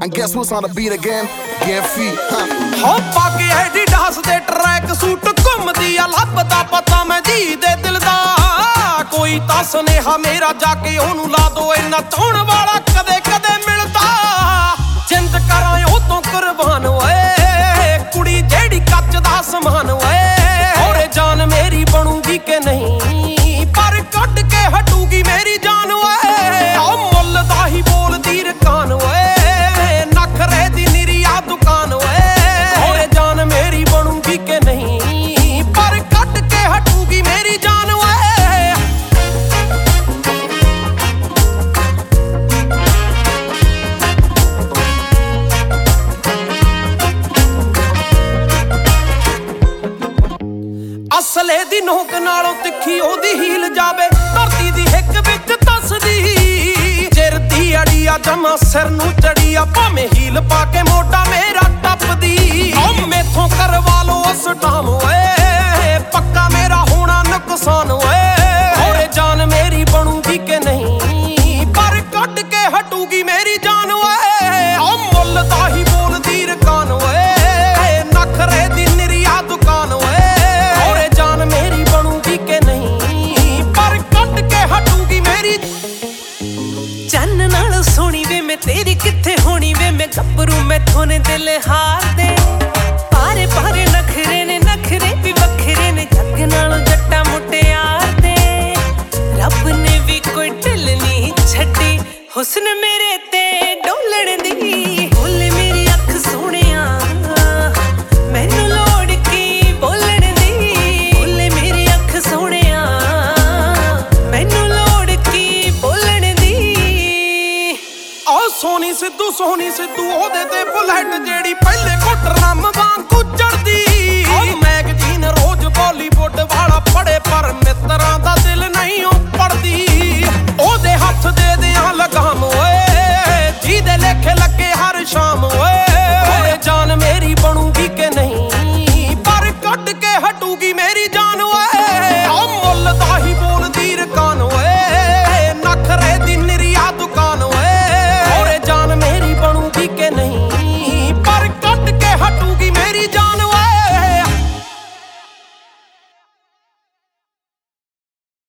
And guess who's on the beat again? Get feet, huh? ਹੋ ਪਾਕੇ Adidas ਦੇ track suit ਘੁੰਮਦੀ ਆ ਲੱਭਦਾ ਪਤਾ ਮੈਂ ਜੀ ਦੇ ਦਿਲ ਦਾ ਕੋਈ ਤਾਂ ਸੁਨੇਹਾ ਮੇਰਾ ਜਾ ਕੇ ਉਹਨੂੰ ਲਾ ਦੋ ਇੰਨਾ ਚਾਹਣ ਵਾਲਾ ਕਦੇ ਕਦੇ ਮਿਲਦਾ ਜਿੰਦ ਕਰਾਂ ਉਹ ਤੋਂ ਕੁਰਬਾਨ ਓਏ ਕੁੜੀ ਜਿਹੜੀ ਕੱਚ ਦਾ ਸਮਾਨ ਓਏ ਹੋਰੇ ਜਾਨ ਮੇਰੀ ਬਣੂਗੀ ਕਿ ਨਹੀਂ ਪਰ ਕੱਢ ਕੇ ਹਟੂਗੀ ਮੇਰੀ ਜਾਨ ਓਏ ਉਹ ਮੁੱਲ ਦਾ ਹੀ ਬੋਲਦੀ ਰਕਾਨ ਓਏ ਨਖਰੇ ਦੀ ਨਿਰੀਆ ਦੁਕਾਨ ਓਏ ਹੋਰੇ ਜਾਨ ਮੇਰੀ ਬਣੂਗੀ ਕਿ ਨਹੀਂ ਪਰ ਕੱਢ ਕੇ ਹਟੂਗੀ ਮੇਰੀ ਜਾਨ ਓਏ ਅਸਲੇ ਦੀ ਨੋਕ ਨਾਲੋਂ ਤਿੱਖੀ ਉਹਦੀ ਹੀਲ ਜਾਵੇ ਧਰਤੀ ਦੀ ਹਿੱਕ ਵਿੱਚ ਤਸਦੀ ਚਿਰਦੀ ਅੜੀਆ ਜਮਾ ਸਿਰ ਨੂੰ ਚੜੀਆ ਭਾਵੇਂ ਹੀਲ ਪਾ ਕੇ ਮੋਢਾ ਮੇਰਾ ਟੱਪਦੀ ਓ ਮੈਥੋਂ ਕਰਵਾ ਲੋ ਉਸ ਟਾਮ ਓਏ ਪੱਕਾ ਮੇਰਾ ਹੋਣਾ ਨੁਕਸਾਨ ਓਏ ਹੋਰੇ ਜਾਨ ਮੇਰੀ ਬਣੂਗੀ ਕਿ ਨਹੀਂ ਪਰ ਕੱਢ ਕੇ ਹਟੂਗੀ ਮੇਰੀ ਜਾਨ ਓਏ ਓ ਮੁੱਲ ਦਾ ਹੀ ਬੋਲਦੀ ਰਕਾਨ ਓਏ ਨਖਰੇ ਦੀ ਨਿਰੀਆ ਦੁਕਾਨ ਓਏ ਮੇਰੀ ਬਣੂਗੀ ਕਿ ਨਹੀਂ ਪਰ ਕੱਢ ਕੇ ਹਟੂਗੀ ਮੇਰੀ ਚੰਨ ਨਾਲ ਸੋਹਣੀ ਵੇ ਮੈਂ ਤੇਰੀ ਕਿੱਥੇ ਹੋਣੀ ਵੇ ਮੈਂ ਗੱਭਰੂ ਮੈਥੋਂ ਨੇ ਦਿਲ ਹਾਰ ਦੇ ਪਾਰੇ ਪਾਰੇ ਨਖਰੇ ਵੀ ਵੱਖਰੇ ਨੇ ਜੱਗ ਨਾਲੋਂ ਜੱਟਾ ਮੁਟਿਆਰ ਦੇ ਰੱਬ ਨੇ ਵੀ ਕੋਈ ਢਿੱਲ ਨਹੀਂ ਛੱਡੀ ਹੁਸਨ ਮੇਰੇ ਤੇ ਡੋਲਣ ਦੀ ਬੋਲੇ ਮੇਰੀ ਅੱਖ ਸੋਹਣਿਆ ਮੈਨੂੰ ਲੋੜ ਕੀ ਬੋਲਣ ਦੀ ਬੋਲੇ ਮੇਰੀ ਅੱਖ ਸੋਹਣਿਆ ਮੈਨੂੰ ਲੋੜ ਕੀ ਬੋਲਣ ਦੀ ਓ ਸੋਹਣੀ ਸਿੱਧੂ ਉਹਦੇ ਤੇ ਬੁਲਟ ਜਿਹੜੀ ਪਹਿਲੇ ਘੁੱਟ ਰੰਮ ਵਾਂਗ